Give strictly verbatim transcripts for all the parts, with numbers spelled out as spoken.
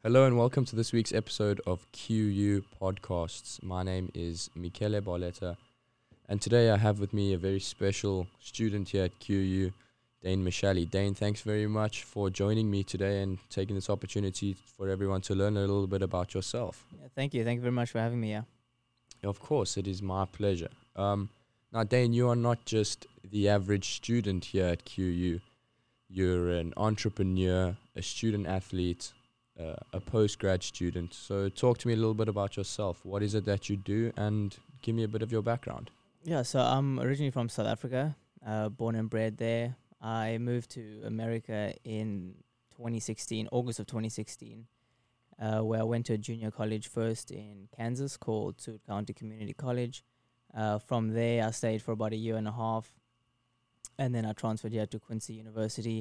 Hello and welcome to this week's episode of Q U Podcasts. My name is Michele Barletta, and today I have with me a very special student here at Q U, Dane Mashali. Dane, thanks very much for joining me today and taking this opportunity for everyone to learn a little bit about yourself. Yeah, thank you. Thank you very much for having me here. Of course, it is my pleasure. Um, now, Dane, you are not just the average student here at Q U. You're an entrepreneur, a student athlete, uh, a postgrad student. So talk to me a little bit about yourself. What is it that you do, and give me a bit of your background. Yeah, so I'm originally from South Africa, uh, born and bred there. I moved to America in twenty sixteen, August of twenty sixteen, uh, where I went to a junior college first in Kansas called Seward County Community College. Uh, from there, I stayed for about a year and a half, and then I transferred here to Quincy University.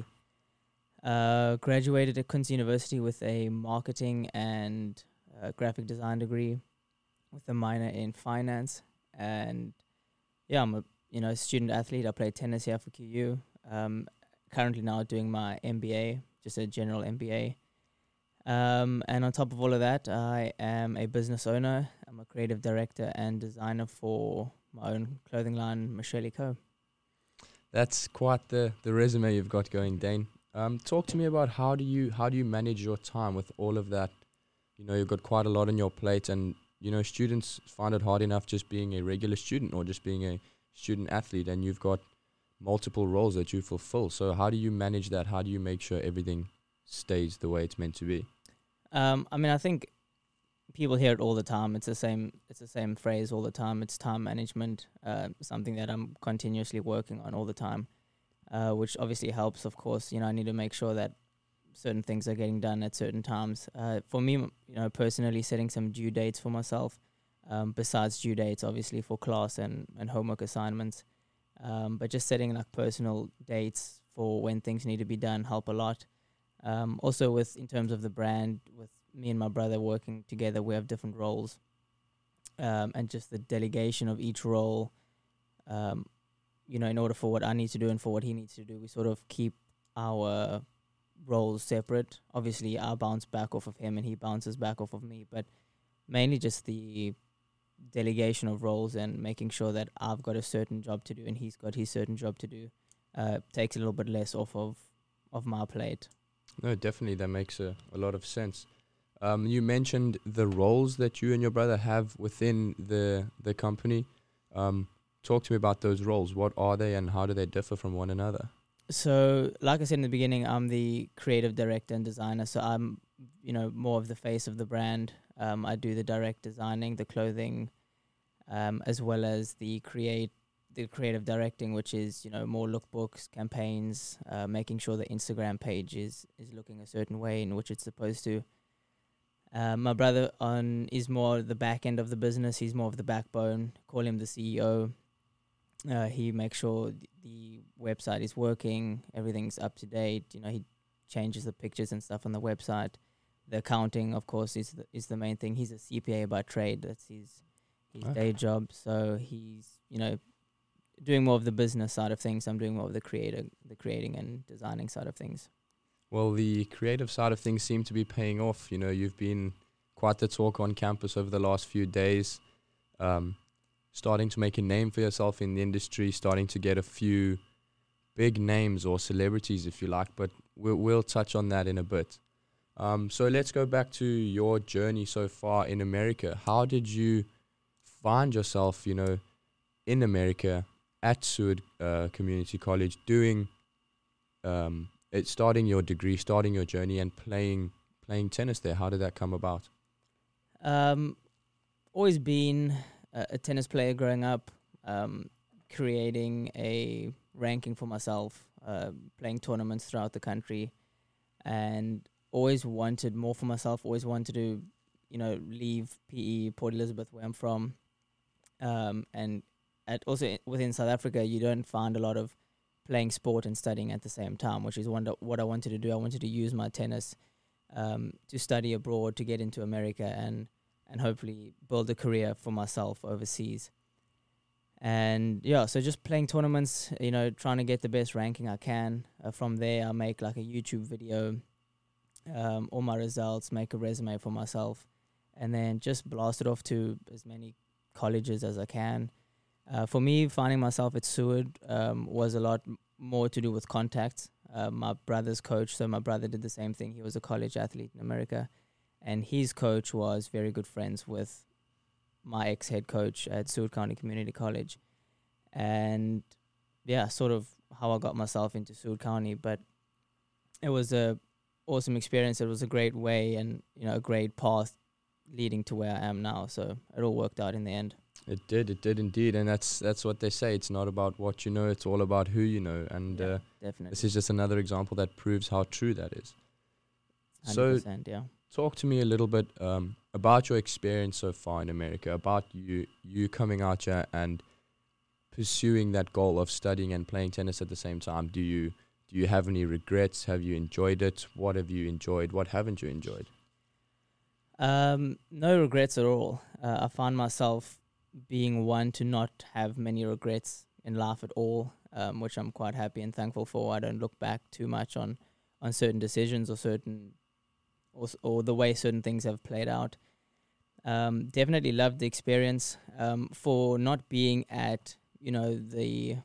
Uh, graduated at Quincy University with a marketing and uh, graphic design degree, with a minor in finance. And yeah, I'm a you know student athlete. I play tennis here for Q U. Um, currently now doing my M B A, just a general M B A. Um, and on top of all of that, I am a business owner. I'm a creative director and designer for my own clothing line, Mashali Co. That's quite the, the resume you've got going, Dane. Um, talk to me about how do you how do you manage your time with all of that? You know, you've got quite a lot on your plate, and you know, students find it hard enough just being a regular student or just being a student athlete, and you've got multiple roles that you fulfill. So how do you manage that? How do you make sure everything stays the way it's meant to be? Um, I mean, I think people hear it all the time. It's the same. It's the same phrase all the time. It's time management. Uh, something that I'm continuously working on all the time. Uh, which obviously helps, of course. You know, I need to make sure that certain things are getting done at certain times. Uh, for me, m- you know, personally, setting some due dates for myself, um, besides due dates, obviously, for class and, and homework assignments. Um, but just setting like personal dates for when things need to be done help a lot. Um, also, with in terms of the brand, with me and my brother working together, we have different roles, um, and just the delegation of each role. Um, you know, in order for what I need to do and for what he needs to do, we sort of keep our roles separate. Obviously, I bounce back off of him and he bounces back off of me, but mainly just the delegation of roles and making sure that I've got a certain job to do and he's got his certain job to do uh, takes a little bit less off of, of my plate. No, definitely, that makes a, a lot of sense. Um, you mentioned the roles that you and your brother have within the the company. Um, talk to me about those roles. What are they and how do they differ from one another? So, like I said in the beginning, I'm the creative director and designer. So I'm, you know, more of the face of the brand. Um, I do the direct designing, the clothing, um, as well as the create, the creative directing, which is you know more lookbooks, campaigns, uh, making sure the Instagram page is is looking a certain way in which it's supposed to. Uh, my brother on is more the back end of the business. He's more of the backbone. Call him the C E O. Uh, he makes sure th- the website is working, everything's up to date. You know, he changes the pictures and stuff on the website. The accounting, of course, is the, is the main thing. He's a C P A by trade. That's his his Okay. day job. So he's you know doing more of the business side of things. I'm doing more of the creator, the creating and designing side of things. Well, the creative side of things seem to be paying off. You know, you've been quite the talk on campus over the last few days, um, starting to make a name for yourself in the industry, starting to get a few big names or celebrities, if you like, but we'll, we'll touch on that in a bit. Um, so let's go back to your journey so far in America. How did you find yourself, you know, in America at Seward uh, Community College doing um, it, starting your degree, starting your journey, and playing playing tennis there? How did that come about? Um, always been a, a tennis player growing up. Um, creating a ranking for myself, uh, playing tournaments throughout the country, and always wanted more for myself. Always wanted to, you know, leave P E, Port Elizabeth, where I'm from, um, and at also i- within South Africa, you don't find a lot of playing sport and studying at the same time, which is one that- what I wanted to do. I wanted to use my tennis um, to study abroad, to get into America, and and hopefully build a career for myself overseas. And yeah, so just playing tournaments, you know, trying to get the best ranking I can. Uh, from there, I make like a YouTube video um, all my results, make a resume for myself, and then just blast it off to as many colleges as I can. Uh, for me, finding myself at Seward um, was a lot m- more to do with contacts. Uh, my brother's coach, so my brother did the same thing. He was a college athlete in America, and his coach was very good friends with my ex-head coach at Seward County Community College. And yeah, sort of how I got myself into Seward County. But it was a awesome experience. It was a great way and, you know, a great path leading to where I am now. So it all worked out in the end. It did, it did indeed, and that's that's what they say. It's not about what you know; it's all about who you know. And Yeah, uh, definitely. this is just another example that proves how true that is. one So, hundred percent, yeah. talk to me a little bit um, about your experience so far in America, about you you coming out here and pursuing that goal of studying and playing tennis at the same time. Do you do you have any regrets? Have you enjoyed it? What have you enjoyed? What haven't you enjoyed? Um, no regrets at all. Uh, I find myself being one to not have many regrets in life at all, um, which I'm quite happy and thankful for. I don't look back too much on, on certain decisions or certain or, s- or the way certain things have played out. Um, definitely loved the experience. Um, for not being at, you know, the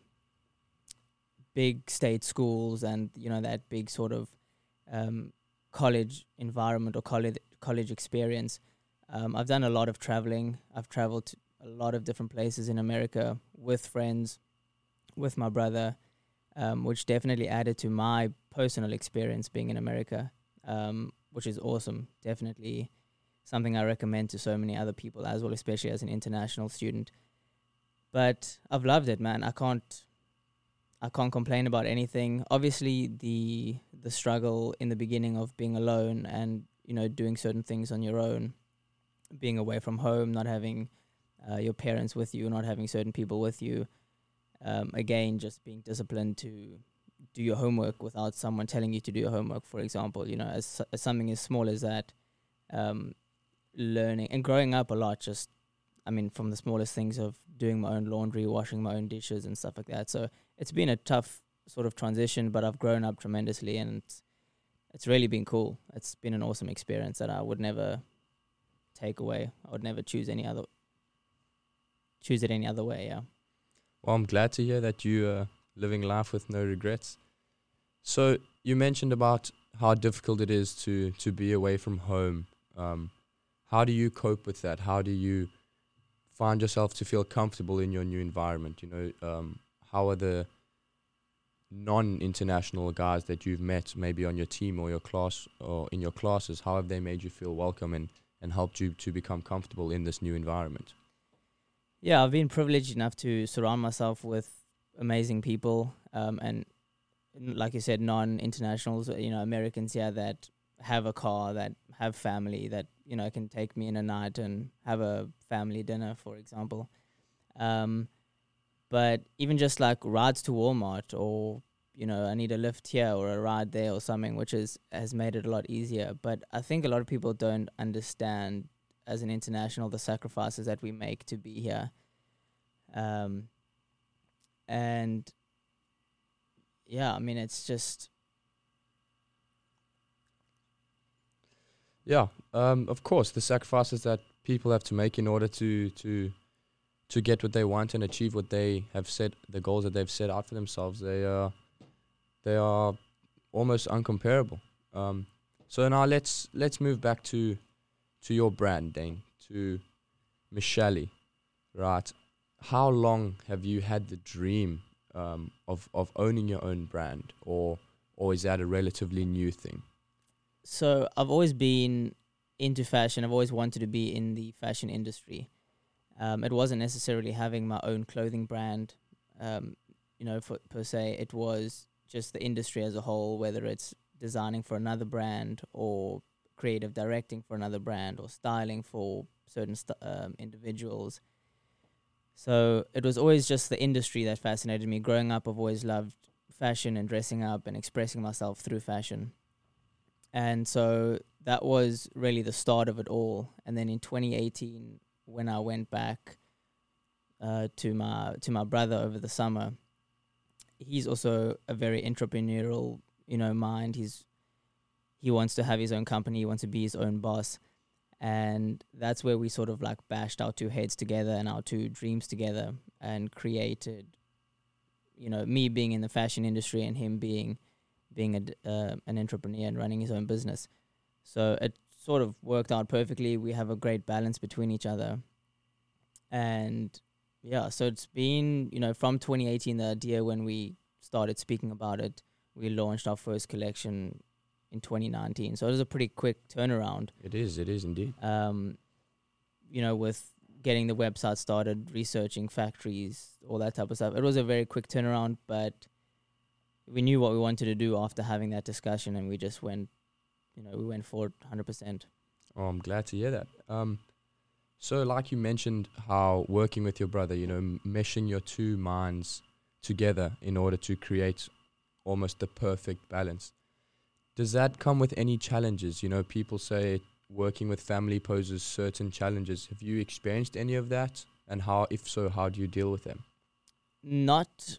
big state schools and, you know, that big sort of um, college environment or college college experience. Um, I've done a lot of traveling. I've traveled to a lot of different places in America with friends, with my brother, um, which definitely added to my personal experience being in America, um, which is awesome. Definitely something I recommend to so many other people as well, especially as an international student. But I've loved it, man. I can't I can't complain about anything. Obviously, the the struggle in the beginning of being alone and, you know, doing certain things on your own, being away from home, not having uh, your parents with you, not having certain people with you. Um, again, just being disciplined to do your homework without someone telling you to do your homework. For example, you know, as, as something as small as that, um, learning and growing up a lot. Just, I mean, from the smallest things of doing my own laundry, washing my own dishes, and stuff like that. So it's been a tough sort of transition, but I've grown up tremendously, and it's, it's really been cool. It's been an awesome experience that I would never take away. I would never choose any other choose it any other way. Yeah. Well, I'm glad to hear that you are living life with no regrets. So you mentioned about how difficult it is to to be away from home. Um, how do you cope with that? How do you find yourself to feel comfortable in your new environment? You know, um, how are the non-international guys that you've met, maybe on your team or your class or in your classes, how have they made you feel welcome and, and helped you to become comfortable in this new environment? Yeah, I've been privileged enough to surround myself with amazing people, um, and n- like you said, non-internationals, uh, you know, Americans here that have a car, that have family, that, you know, can take me in a night and have a family dinner, for example. Um, but even just like rides to Walmart, or, you know, I need a lift here or a ride there or something, which is has made it a lot easier. But I think a lot of people don't understand, as an international, the sacrifices that we make to be here. Um, and yeah, I mean, it's just, Yeah, um, of course, the sacrifices that people have to make in order to to to get what they want and achieve what they have set, the goals that they've set out for themselves, they are they are almost uncomparable. Um, so now let's let's move back to to your brand, Dane, to Michelle, right? How long have you had the dream um, of of owning your own brand, or or is that a relatively new thing? so I've always been into fashion. I've always wanted to be in the fashion industry. Um, it wasn't necessarily having my own clothing brand, um, you know, for, per se. It was just the industry as a whole, whether it's designing for another brand or creative directing for another brand or styling for certain st- um, individuals. So it was always just the industry that fascinated me. Growing up, I've always loved fashion and dressing up and expressing myself through fashion. And so that was really the start of it all. And then in twenty eighteen, when I went back uh, to my to my brother over the summer, he's also a very entrepreneurial, you know, mind. He's he wants to have his own company. He wants to be his own boss. And that's where we sort of like bashed our two heads together and our two dreams together and created, you know, me being in the fashion industry and him being being a d uh, an entrepreneur and running his own business. So it sort of worked out perfectly. We have a great balance between each other. And yeah, so it's been, you know, from twenty eighteen, the idea when we started speaking about it, we launched our first collection in twenty nineteen. So it was a pretty quick turnaround. It is, it is indeed. Um, you know, with getting the website started, researching factories, all that type of stuff. It was a very quick turnaround, but we knew what we wanted to do after having that discussion, and we just went, you know, we went for it one hundred percent. Oh, I'm glad to hear that. Um, so like you mentioned how working with your brother, you know, m- meshing your two minds together in order to create almost the perfect balance. Does that come with any challenges? You know, people say working with family poses certain challenges. Have you experienced any of that? And how, if so, how do you deal with them? Not,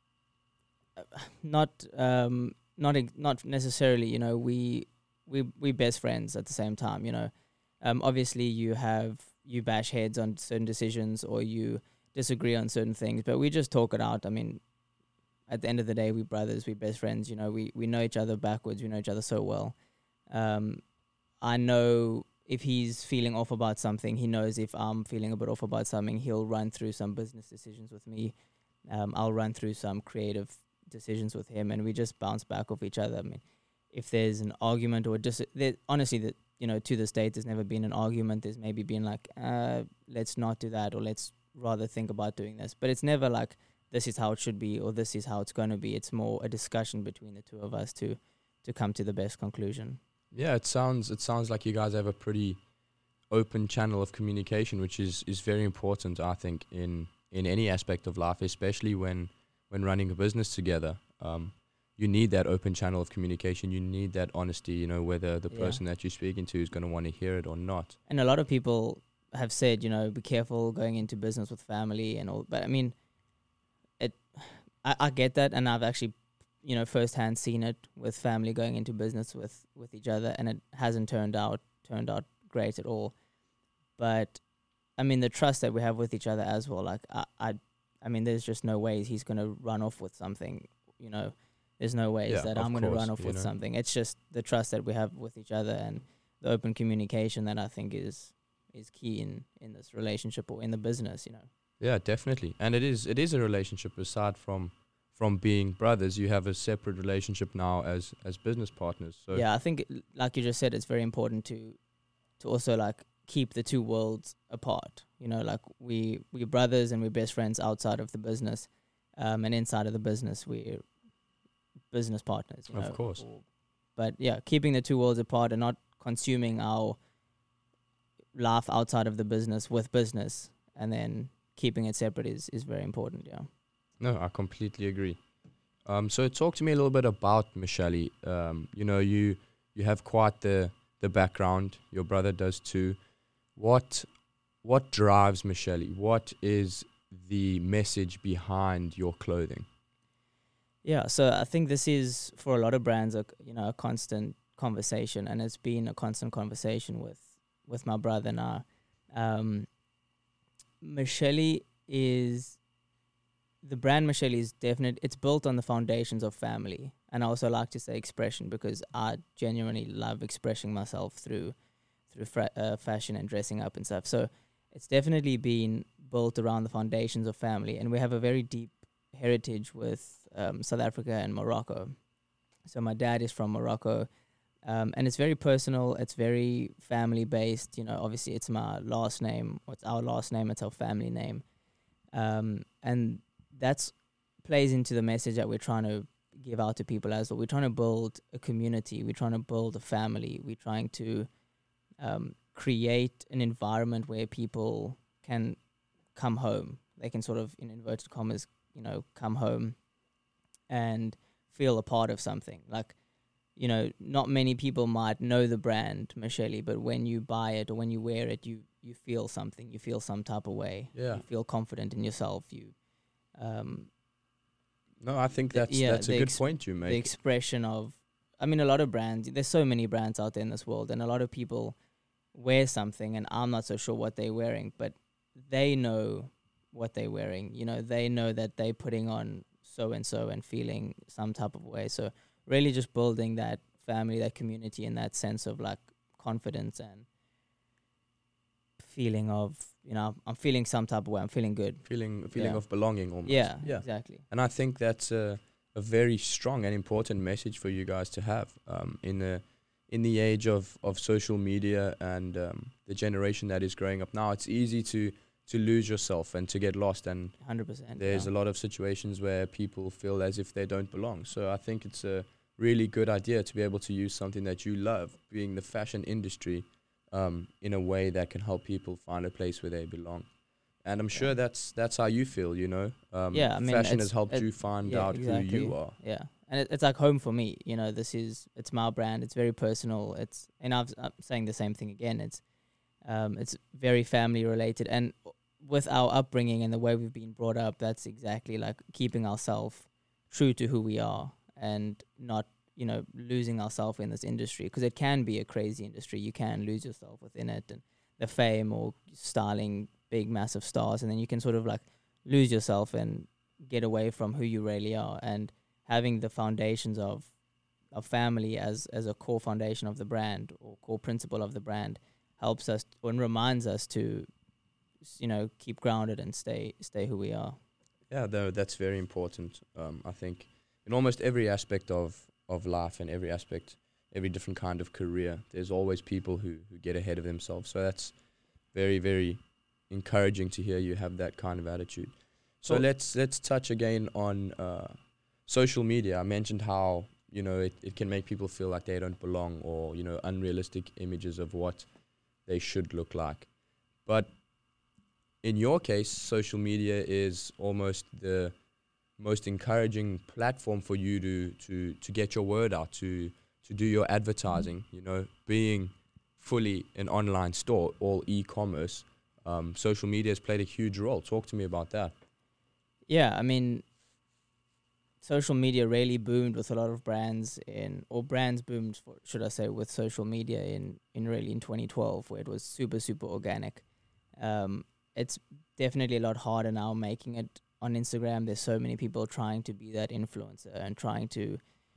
uh, not, um, not, ex- not necessarily. You know, we we we best friends at the same time. You know, um, obviously you have you bash heads on certain decisions or you disagree on certain things, but we just talk it out. I mean, at the end of the day, we brothers, we best friends. You know, we we know each other backwards. We know each other so well. Um, I know if he's feeling off about something, he knows if I'm feeling a bit off about something, he'll run through some business decisions with me. Um, I'll run through some creative decisions with him, and we just bounce back off each other. I mean, if there's an argument or dis- there, honestly, that you know, to this date, there's never been an argument. There's maybe been like, uh, let's not do that, or let's rather think about doing this. But it's never like, this is how it should be, or this is how it's going to be. It's more a discussion between the two of us to to come to the best conclusion. Yeah, it sounds it sounds like you guys have a pretty open channel of communication, which is, is very important, I think, in, in any aspect of life, especially when when running a business together. Um, you need that open channel of communication. You need that honesty, you know, whether the Yeah. person that you're speaking to is going to want to hear it or not. And a lot of people have said, you know, be careful going into business with family and all. But I mean, it, I, I get that, and I've actually, you know, firsthand seen it with family going into business with, with each other, and it hasn't turned out turned out great at all. But I mean, the trust that we have with each other as well. Like I, I, I mean, there's just no ways he's gonna run off with something. You know, there's no ways Yeah, that of I'm gonna course, run off you with know. something. It's just the trust that we have with each other and the open communication that I think is is key in in this relationship or in the business. You know. Yeah, definitely. And it is it is a relationship aside from from being brothers. You have a separate relationship now as as business partners. So Yeah, I think, it- like you just said, it's very important to to also like keep the two worlds apart. You know, like we we brothers and we're best friends outside of the business, um, and inside of the business we're business partners. You Of know, course. or- but yeah, keeping the two worlds apart and not consuming our life outside of the business with business, and then keeping it separate is is very important. Yeah. No, I completely agree. Um, so talk to me a little bit about Michelle. Um, you know, you you have quite the the background. Your brother does too. What what drives Michelle? What is the message behind your clothing? Yeah, so I think this is for a lot of brands, a, you know, a constant conversation, and it's been a constant conversation with with my brother and I. Um, Michelle is the brand. Michelle is definite. It's built on the foundations of family, and I also like to say expression because I genuinely love expressing myself through through fra- uh, fashion and dressing up and stuff. So it's definitely been built around the foundations of family, and we have a very deep heritage with um, South Africa and Morocco. So my dad is from Morocco, um, and it's very personal. It's very family based. You know, obviously it's my last name. It's our last name. It's our family name, um, and that's plays into the message that we're trying to give out to people as well. We're trying to build a community. We're trying to build a family. We're trying to um, create an environment where people can come home. They can sort of, in inverted commas, you know, come home and feel a part of something. Like, you know, not many people might know the brand Michelle, but when you buy it or when you wear it, you you feel something. You feel some type of way. Yeah. You feel confident in yourself. You, um, No, I think The- that's yeah, that's a the good ex- point you the make. expression of, I mean, a lot of brands, there's so many brands out there in this world, and a lot of people wear something, and I'm not so sure what they're wearing, but they know what they're wearing. You know, they know that they're putting on so-and-so and feeling some type of way. So really just building that family, that community, and that sense of like confidence and feeling of, you know, I'm feeling some type of way, I'm feeling good. Feeling feeling Yeah. of belonging almost. Yeah, Yeah. exactly. And I think that's a, a very strong and important message for you guys to have um, in the in the age of, of social media and um, the generation that is growing up now. It's easy to, to lose yourself and to get lost, and one hundred percent. there's yeah. a lot of situations where people feel as if they don't belong. So I think it's a really good idea to be able to use something that you love, being the fashion industry, um, in a way that can help people find a place where they belong. And I'm sure Yeah. that's that's how you feel, you know. Um, Yeah, I mean, fashion it's- has helped it- you find yeah, out who exactly. you are. Yeah, and it, it's like home for me. You know, this is it's my brand. It's very personal. It's and I've, I'm saying the same thing again. It's um, it's very family related, and with our upbringing and the way we've been brought up, that's exactly like keeping ourselves true to who we are and not, you know, losing ourselves in this industry, because it can be a crazy industry. You can lose yourself within it, and the fame or styling big massive stars, and then you can sort of like lose yourself and get away from who you really are. And having the foundations of of family as as a core foundation of the brand or core principle of the brand helps us and reminds us to, you know, keep grounded and stay stay who we are. Yeah, though that's very important. Um, I think in almost every aspect of, of life and every aspect, every different kind of career, there's always people who, who get ahead of themselves. So that's very, very encouraging to hear you have that kind of attitude. So Cool. let's let's touch again on uh, social media. I mentioned how, you know, it, it can make people feel like they don't belong, or, you know, unrealistic images of what they should look like. But in your case, social media is almost the most encouraging platform for you to, to, to get your word out, to, to do your advertising, you know, being fully an online store, all e-commerce. Um, social media has played a huge role. Talk to me about that. Yeah, I mean, social media really boomed with a lot of brands in, or brands boomed, for, should I say, with social media in, in really in twenty twelve, where it was super, super organic. Um, it's definitely a lot harder now making it on Instagram. There's so many people trying to be that influencer and trying to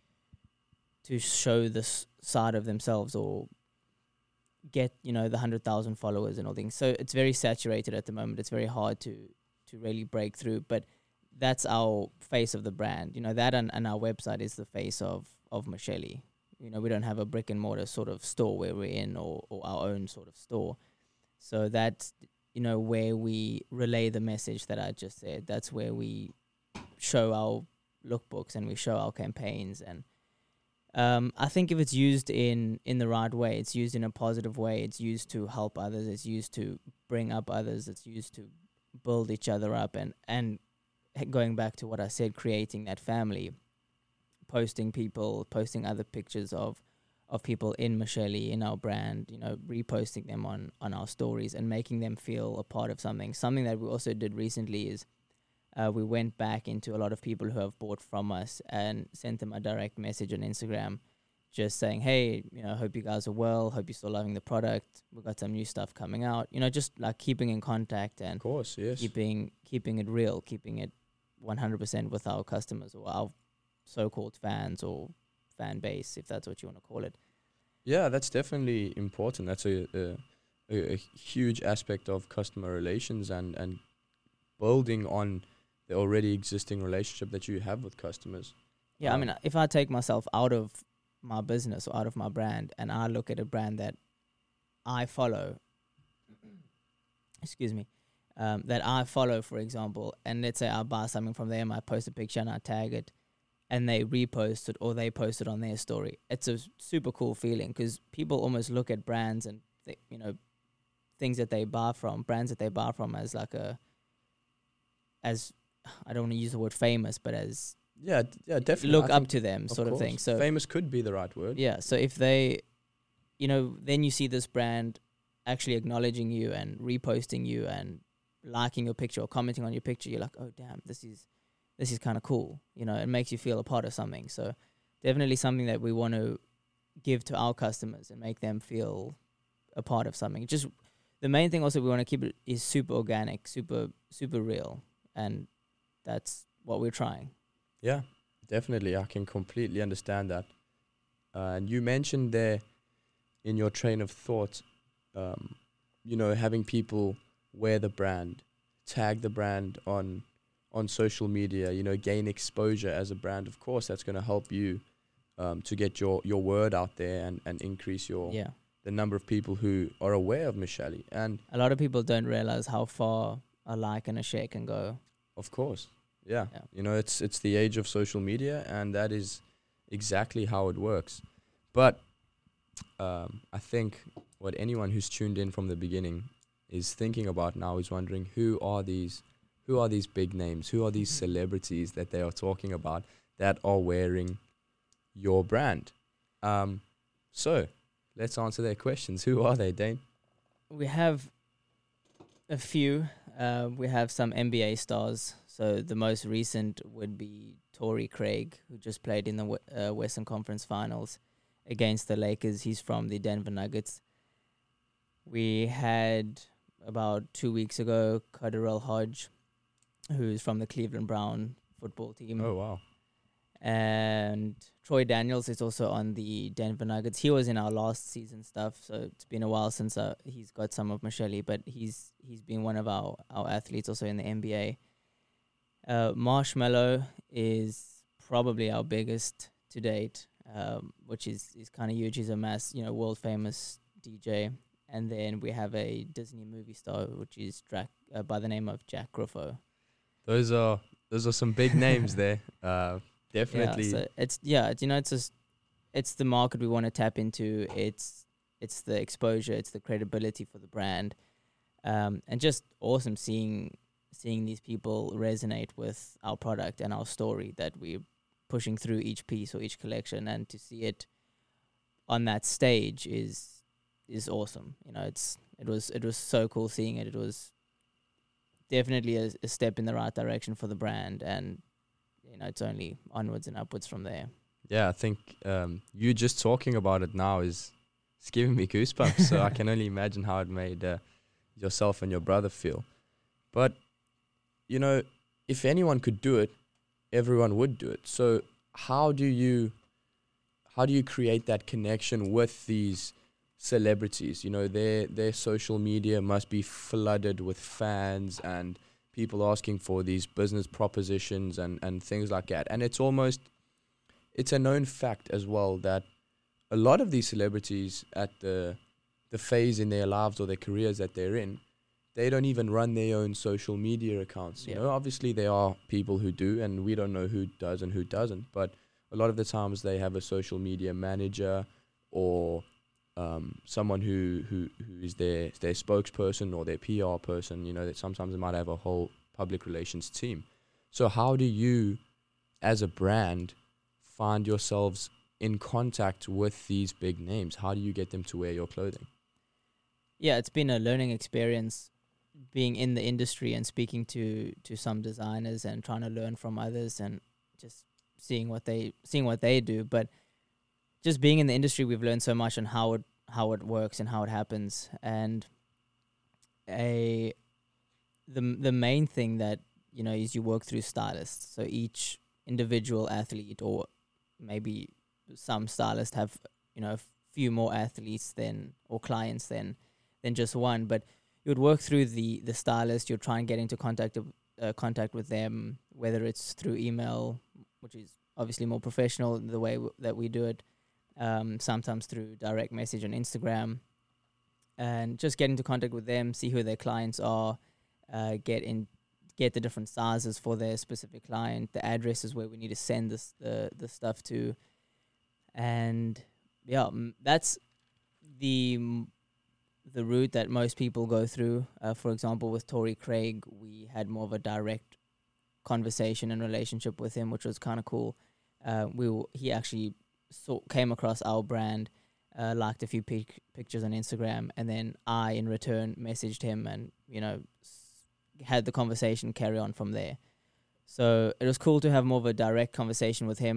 to show this side of themselves or get, you know, the one hundred thousand followers and all things. So it's very saturated at the moment. It's very hard to to really break through. But that's our face of the brand. You know, that and, and our website is the face of, of Mashele. You know, we don't have a brick and mortar sort of store where we're in, or, or our own sort of store. So that's, you know, where we relay the message that I just said. That's where we show our lookbooks and we show our campaigns. And um, I think if it's used in, in the right way, it's used in a positive way, it's used to help others, it's used to bring up others, it's used to build each other up. And, and going back to what I said, creating that family, posting people, posting other pictures of of people in Mashele, in our brand, you know, reposting them on, on our stories and making them feel a part of something. Something that we also did recently is uh, we went back into a lot of people who have bought from us and sent them a direct message on Instagram just saying, hey, you know, hope you guys are well, hope you're still loving the product. We've got some new stuff coming out. You know, just like keeping in contact and Of course, yes. keeping keeping it real, keeping it one hundred percent with our customers or our so-called fans or fan base, if that's what you want to call it. Yeah, that's definitely important. That's a, a, a, a huge aspect of customer relations and, and building on the already existing relationship that you have with customers. Yeah, Um, I mean, if I take myself out of my business or out of my brand and I look at a brand that I follow, excuse me, um, that I follow, for example, and let's say I buy something from them, I post a picture and I tag it, and they repost it or they post it on their story. It's a super cool feeling because people almost look at brands and, th- you know, things that they buy from, brands that they buy from as like a, as, I don't want to use the word famous, but as yeah, d- yeah, definitely. look I up think, to them sort of thing. course, So famous could be the right word. yeah, so if they, you know, then you see this brand actually acknowledging you and reposting you and liking your picture or commenting on your picture, you're like, oh damn, this is this is kind of cool. You know, it makes you feel a part of something. So definitely something that we want to give to our customers and make them feel a part of something. Just the main thing also we want to keep it is super organic, super super real, and that's what we're trying. Yeah, definitely. I can completely understand that. Uh, and you mentioned there in your train of thought, um, you know, having people wear the brand, tag the brand on on social media, you know, gain exposure as a brand. Of course, that's going to help you um, to get your, your word out there and, and increase your Yeah. the number of people who are aware of Mishali. And A lot of people don't realize how far a like and a share can go. of course, yeah, Yeah. you know, it's it's the age of social media, and that is exactly how it works. But um, I think what anyone who's tuned in from the beginning is thinking about now is wondering who are these, who are these big names, who are these Mhm. celebrities that they are talking about that are wearing your brand. Um, so let's answer their questions. Who are they, Dane? We have a few. Uh, we have some N B A stars. So the most recent would be Torrey Craig, who just played in the w- uh, Western Conference Finals against the Lakers. He's from the Denver Nuggets. We had about two weeks ago Kaderel Hodge, who's from the Cleveland Brown football team. Oh wow. And Troy Daniels is also on the Denver Nuggets. He was in our last season stuff, so it's been a while since uh, he's got some of Mishali, but he's he's been one of our, our athletes also in the N B A. Uh, Marshmello is probably our biggest to date, um, which is, is kind of huge. He's a mass, you know, world famous D J. And then we have a Disney movie star, which is Drac, uh, by the name of Jack Griffo. Those are those are some big names there. Uh, definitely. Yeah, so it's yeah, it's, you know, it's just it's the market we want to tap into. It's it's the exposure, it's the credibility for the brand, um, and just awesome seeing seeing these people resonate with our product and our story that we're pushing through each piece or each collection, and to see it on that stage is is awesome. You know, it's it was it was so cool seeing it. It was definitely a, a step in the right direction for the brand, and you know, it's only onwards and upwards from there. Yeah, I think um, you just talking about it now is it's giving me goosebumps. So I can only imagine how it made uh, yourself and your brother feel. But you know, if anyone could do it, everyone would do it. So how do you how do you create that connection with these celebrities? You know, their their social media must be flooded with fans and people asking for these business propositions and, and things like that. And it's almost, it's a known fact as well that a lot of these celebrities at the the phase in their lives or their careers that they're in, they don't even run their own social media accounts. You Yeah. know, obviously there are people who do, and we don't know who does and who doesn't. But a lot of the times they have a social media manager or um, someone who, who, who is their their spokesperson or their P R person. You know, that sometimes they might have a whole public relations team. So how do you, as a brand, find yourselves in contact with these big names? How do you get them to wear your clothing? Yeah, it's been a learning experience being in the industry and speaking to to some designers and trying to learn from others and just seeing what they seeing what they do. But just being in the industry, we've learned so much on how it how it works and how it happens. And a the the main thing that you know is you work through stylists. So each individual athlete, or maybe some stylists have you know a few more athletes than or clients than than just one, but you would work through the the stylist. You'll try and get into contact of, uh, contact with them, whether it's through email, which is obviously more professional the way w- that we do it. Um, sometimes through direct message on Instagram, and just get into contact with them, see who their clients are, uh, get in, get the different sizes for their specific client, the addresses where we need to send this the the stuff to, and yeah, m- that's the m- the route that most people go through. Uh, for example, with Torrey Craig, we had more of a direct conversation and relationship with him, which was kind of cool. Uh, we w- he actually saw, came across our brand, uh, liked a few pic- pictures on Instagram, and then I, in return, messaged him and you know s- had the conversation carry on from there. So it was cool to have more of a direct conversation with him,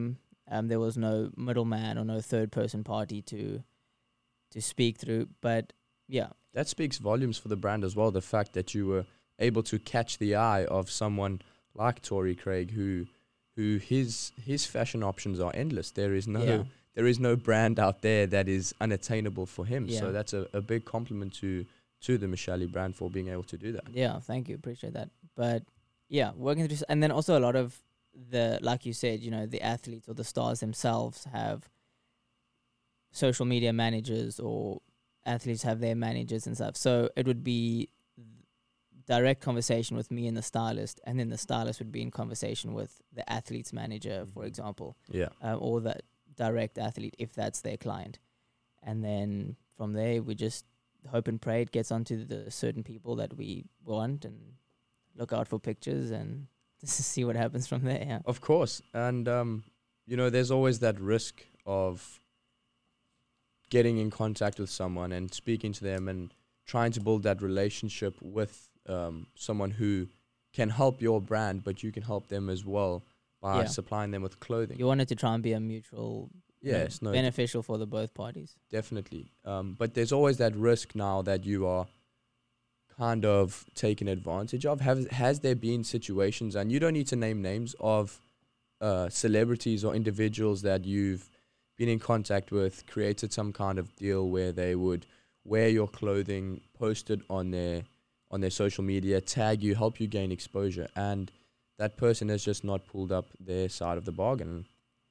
Um, there was no middleman or no third person party to to speak through. But yeah, That speaks volumes for the brand as well. The fact that you were able to catch the eye of someone like Tory Craig, who who his his fashion options are endless. There is no yeah, there is no brand out there that is unattainable for him. Yeah. So that's a, a big compliment to to the Mashali brand for being able to do that. yeah. Thank you, appreciate that. But yeah, working through, s- and then also a lot of the, like you said, you know, the athletes or the stars themselves have social media managers, or athletes have their managers and stuff. So it would be direct conversation with me and the stylist, and then the stylist would be in conversation with the athlete's manager, for Mhm. example, Yeah. um, or the direct athlete if that's their client. And then from there, we just hope and pray it gets onto the certain people that we want, and look out for pictures and just see what happens from there. Yeah. Of course. And, um, you know, there's always that risk of getting in contact with someone and speaking to them and trying to build that relationship with um, someone who can help your brand, but you can help them as well by Yeah. supplying them with clothing. You want it to try and be a mutual, you know, Yes, no, beneficial for the both parties. definitely. Um, but there's always that risk now that you are kind of taken advantage of. Have, has there been situations, and you don't need to name names, of uh, celebrities or individuals that you've been in contact with, created some kind of deal where they would wear your clothing, post it on their on their social media, tag you, help you gain exposure, and that person has just not pulled up their side of the bargain?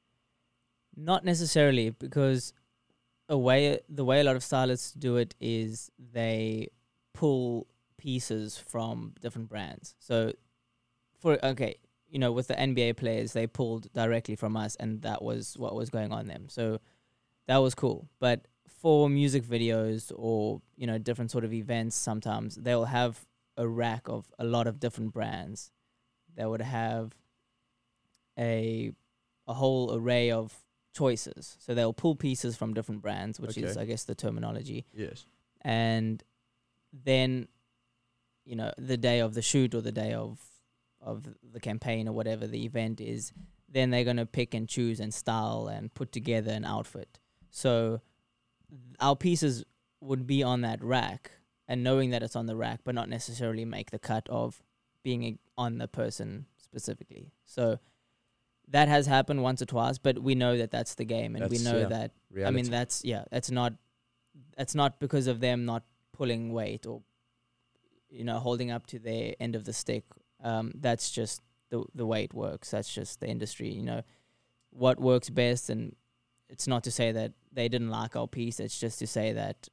Not necessarily, because a way the way a lot of stylists do it is they pull pieces from different brands. So, for okay, you know, with the N B A players, they pulled directly from us, and that was what was going on them. So that was cool. But for music videos or, you know, different sort of events, sometimes they'll have a rack of a lot of different brands. They would have a a whole array of choices. So they'll pull pieces from different brands, which is, Okay. I guess, the terminology. Yes. And then, you know, the day of the shoot or the day of of the campaign or whatever the event is, then they're going to pick and choose and style and put together an outfit. So our pieces would be on that rack, and knowing that it's on the rack, but not necessarily make the cut of being a, on the person specifically. So that has happened once or twice, but we know that that's the game, and we That's, know yeah, that, Reality. I mean, that's, yeah, that's not, that's not because of them not pulling weight or, you know, holding up to their end of the stick. Um, that's just the the way it works. That's just the industry, you know, what works best. And it's not to say that they didn't like our piece. It's just to say that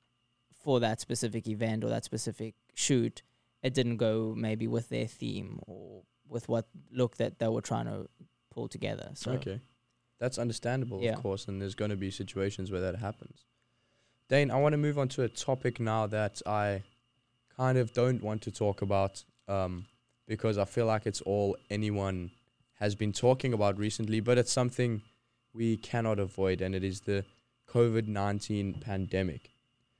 for that specific event or that specific shoot, it didn't go maybe with their theme or with what look that they were trying to pull together. So Okay. That's understandable, Yeah. of course, and there's going to be situations where that happens. Dane, I want to move on to a topic now that I kind of don't want to talk about, um, because I feel like it's all anyone has been talking about recently, but it's something we cannot avoid, and it is the COVID nineteen pandemic.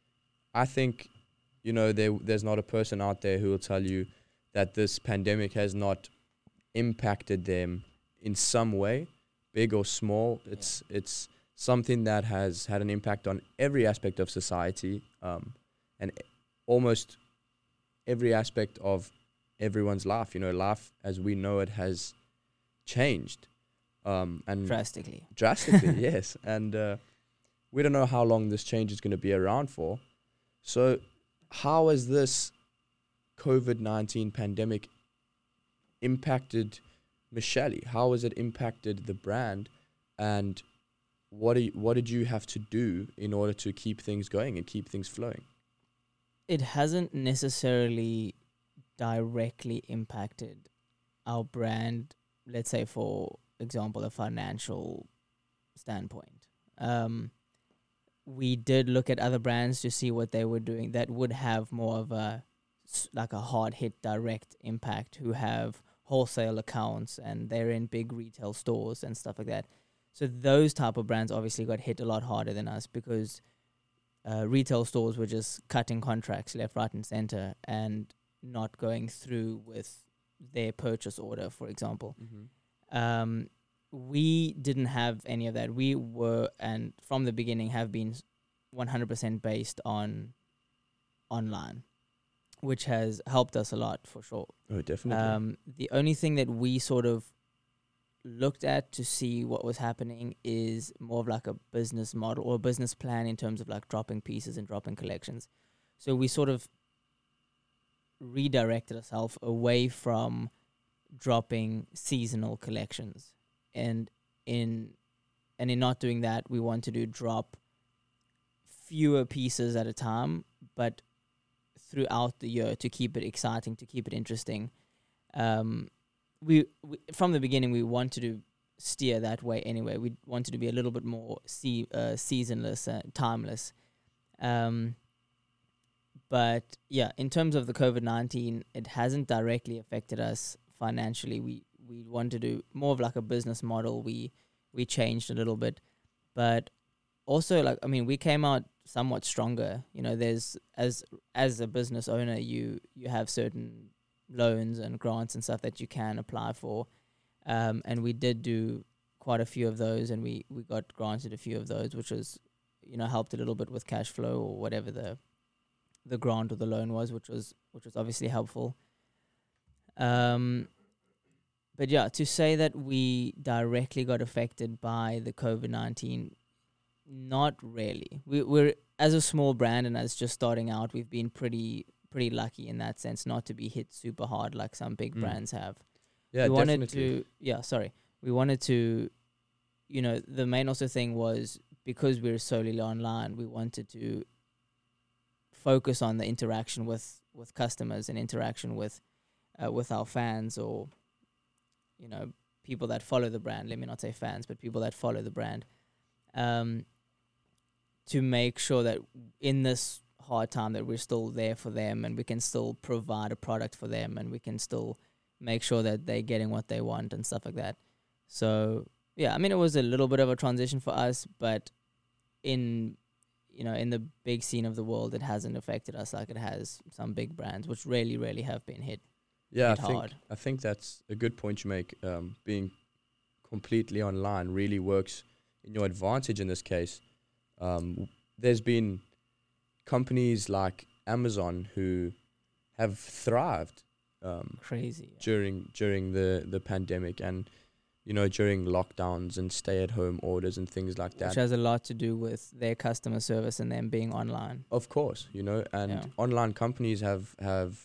I think, you know, there there's not a person out there who will tell you that this pandemic has not impacted them in some way, big or small. It's it's something that has had an impact on every aspect of society, um, and e- almost every aspect of everyone's life. You know, life as we know it has changed, um, and drastically. drastically, yes. And uh, we don't know how long this change is going to be around for. So, how has this COVID nineteen pandemic impacted Mashali? How has it impacted the brand? And what do you, what did you have to do in order to keep things going and keep things flowing? It hasn't necessarily directly impacted our brand, let's say, for example, a financial standpoint. Um, we did look at other brands to see what they were doing that would have more of a, s- like a hard hit direct impact, who have wholesale accounts and they're in big retail stores and stuff like that. So those type of brands obviously got hit a lot harder than us, because uh, retail stores were just cutting contracts left, right, and center, and not going through with their purchase order, for example. Mm-hmm. Um, we didn't have any of that. We were, and from the beginning have been one hundred percent based on online, which has helped us a lot for sure. Oh, definitely. Um, the only thing that we sort of looked at to see what was happening is more of like a business model or a business plan in terms of like dropping pieces and dropping collections. So we sort of redirected ourselves away from dropping seasonal collections, and in and in not doing that, we wanted to drop fewer pieces at a time, but throughout the year to keep it exciting, to keep it interesting. Um, we, we from the beginning we wanted to steer that way anyway. We wanted to be a little bit more see, uh, seasonless, uh, timeless. Um, but yeah, in terms of the COVID nineteen, it hasn't directly affected us financially. We we want to do more of like a business model. We we changed a little bit, but also like I mean, we came out somewhat stronger. You know, there's as as a business owner, you you have certain loans and grants and stuff that you can apply for, um, and we did do quite a few of those, and we we got granted a few of those, which was, you know, helped a little bit with cash flow or whatever the the grant or the loan was, which was which was obviously helpful. Um, but yeah, to say that we directly got affected by the COVID nineteen, not really. We, we're as a small brand and as just starting out, we've been pretty pretty lucky in that sense, not to be hit super hard like some big Mm. brands have. Yeah, we wanted definitely. to, yeah, sorry, we wanted to, you know, the main also thing was because we were solely online, we wanted to focus on the interaction with with customers and interaction with uh, with our fans, or you know, people that follow the brand. Let me not say fans, but people that follow the brand, um, to make sure that in this hard time that we're still there for them and we can still provide a product for them and we can still make sure that they're getting what they want and stuff like that. So yeah, I mean, it was a little bit of a transition for us, but in you know, in the big scene of the world, it hasn't affected us like it has some big brands, which really, really have been hit. Yeah, I hit think hard. I think that's a good point you make. Um, being completely online really works in your advantage in this case. Um, w- there's been companies like Amazon who have thrived um, Crazy. Yeah. during during the, the pandemic, and you know, during lockdowns and stay at home orders and things like that. Which has a lot to do with their customer service and them being online. Of course, you know, and Yeah. online companies have have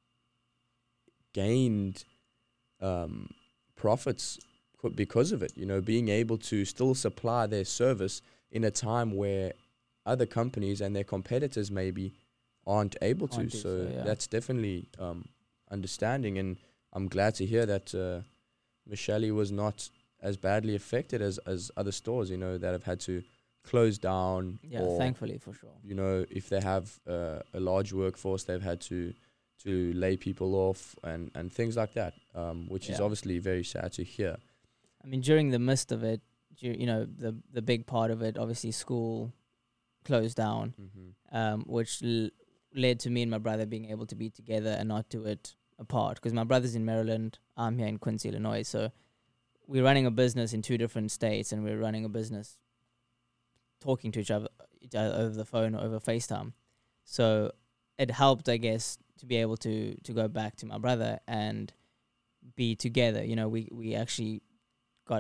gained um, profits co- because of it. You know, being able to still supply their service in a time where other companies and their competitors maybe aren't able to. Aren't do So so, yeah. that's definitely um, understanding, and I'm glad to hear that uh, Michele was not as badly affected as as other stores. You know, that have had to close down. Yeah, or thankfully for sure. you know, if they have uh, a large workforce, they've had to to lay people off and, and things like that, um, which is Yeah. obviously very sad to hear. I mean, during the midst of it, dur- you know, the the big part of it, obviously school closed down, Mm-hmm. um, which l- led to me and my brother being able to be together and not do it apart. Because my brother's in Maryland, I'm here in Quincy, Illinois. So we're running a business in two different states, and we're running a business talking to each other, each other over the phone or over FaceTime. So it helped, I guess, to be able to to go back to my brother and be together. You know, we we actually got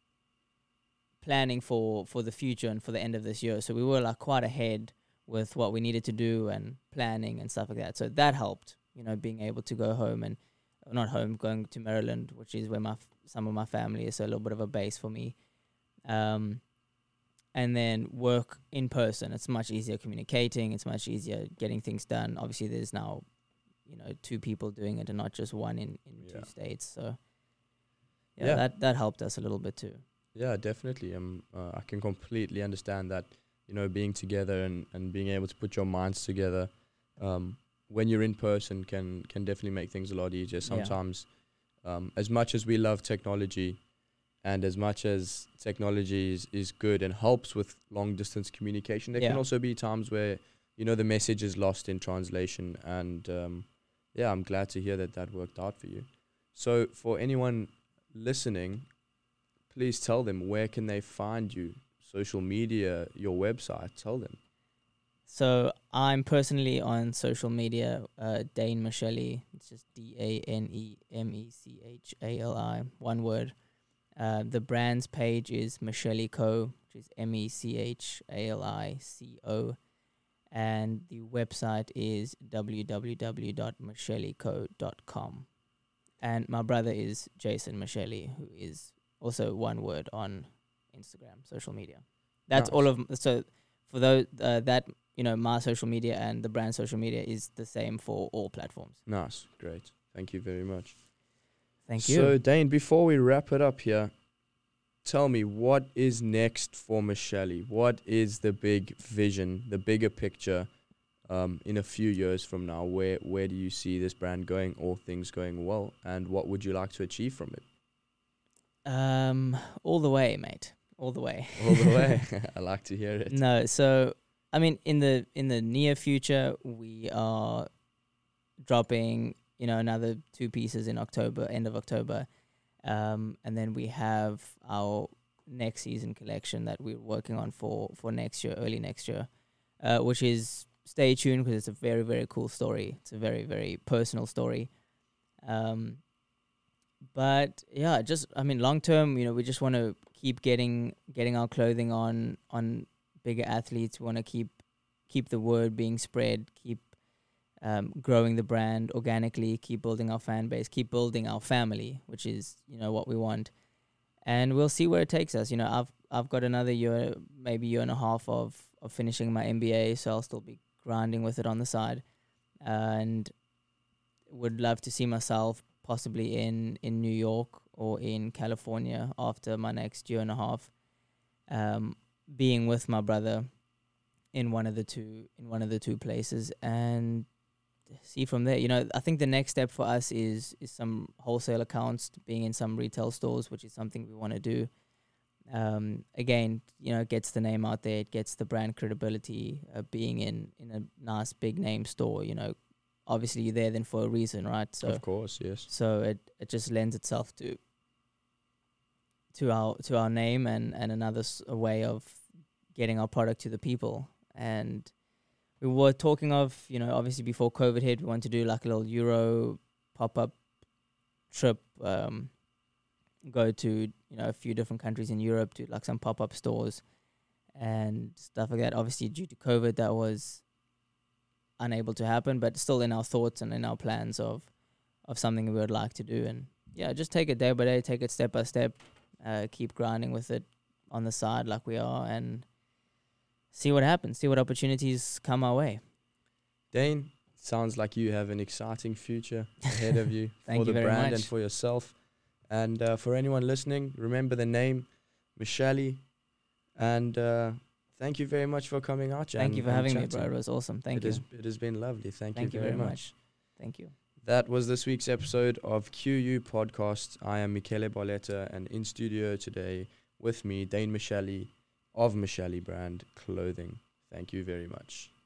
planning for for the future and for the end of this year. So we were like quite ahead with what we needed to do and planning and stuff like that. So that helped, you know, being able to go home and uh, not home, going to Maryland, which is where my f- some of my family is, so a little bit of a base for me. Um, and then work in person. It's much easier communicating. It's much easier getting things done. Obviously, there's now, you know, two people doing it and not just one in, in Yeah. two states. So yeah, Yeah. that that helped us a little bit too. Yeah, definitely. Um, uh, I can completely understand that. You know, being together and, and being able to put your minds together um, when you're in person can can definitely make things a lot easier. Yeah. Sometimes, um, as much as we love technology, and as much as technology is, is good and helps with long distance communication, there Yeah. can also be times where, you know, the message is lost in translation. And um, yeah, I'm glad to hear that that worked out for you. So for anyone listening, please tell them where can they find you, social media, your website. Tell them. So I'm personally on social media, uh, Dane Mecheli. It's just D A N E M E C H A L I, one word. Uh, the brand's page is Mecheli Co, which is M E C H A L I C O. And the website is w w w dot mecheli co dot com. And my brother is Jason Mecheli, who is also one word on Instagram, social media. That's Nice. all of, so for those, uh, that, you know, my social media and the brand social media is the same for all platforms. Nice. Great. Thank you very much. Thank So, you. Dane, before we wrap it up here, tell me, what is next for Mecheli? What is the big vision, the bigger picture um, in a few years from now? Where where do you see this brand going, all things going well, and what would you like to achieve from it? Um, all the way, mate. All the way. All the way. I like to hear it. No, so I mean, in the in the near future, we are dropping, you know, another two pieces in October, end of October, um, and then we have our next season collection that we're working on for for next year, early next year, uh, which is, stay tuned because it's a very very cool story. It's a very very personal story. Um, but yeah, just I mean, long term, you know, we just want to keep getting getting our clothing on on bigger athletes. We want to keep keep the word being spread, keep um, growing the brand organically, keep building our fan base, keep building our family, which is, you know, what we want. And we'll see where it takes us. You know, I've I've got another year, maybe year and a half of of finishing my M B A, so I'll still be grinding with it on the side, and would love to see myself possibly in in New York or in California after my next year and a half, um, being with my brother in one of the two in one of the two places, and see from there. You know, I think the next step for us is is some wholesale accounts, being in some retail stores, which is something we want to do. Um, again, you know, it gets the name out there, it gets the brand credibility. Uh, being in in a nice big name store, you know, obviously you're there then for a reason, right? So Of course, yes. so it, it just lends itself to to our to our name, and and another s- a way of getting our product to the people. And we were talking of, you know, obviously before COVID hit, we want to do like a little Euro pop up trip, um, go to, you know, a few different countries in Europe, do like some pop up stores and stuff like that. Obviously, due to COVID, that was unable to happen, but still in our thoughts and in our plans of of something we would like to do. And yeah, just take it day by day, take it step by step, uh, keep grinding with it on the side like we are, and see what happens, see what opportunities come our way. Dane, sounds like you have an exciting future ahead of you Thank for you the very brand much. and for yourself. And uh, for anyone listening, remember the name, Mecheli. And uh, thank you very much for coming out, Jan. Thank you for and having me, chatting. bro. It was awesome. Thank it you. Has, it has been lovely. Thank, Thank you very, much. Thank you. That was this week's episode of Q U Podcast. I am Michele Barletta, and in studio today with me, Dane Mecheli of Mecheli Brand Clothing. Thank you very much.